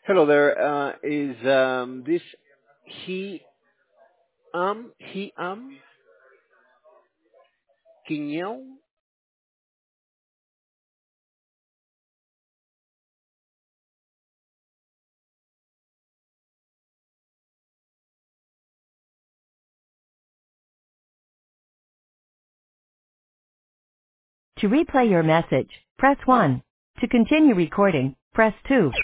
Hello there. Is this he Quinhão? To replay your message, press 1. To continue recording, press 2.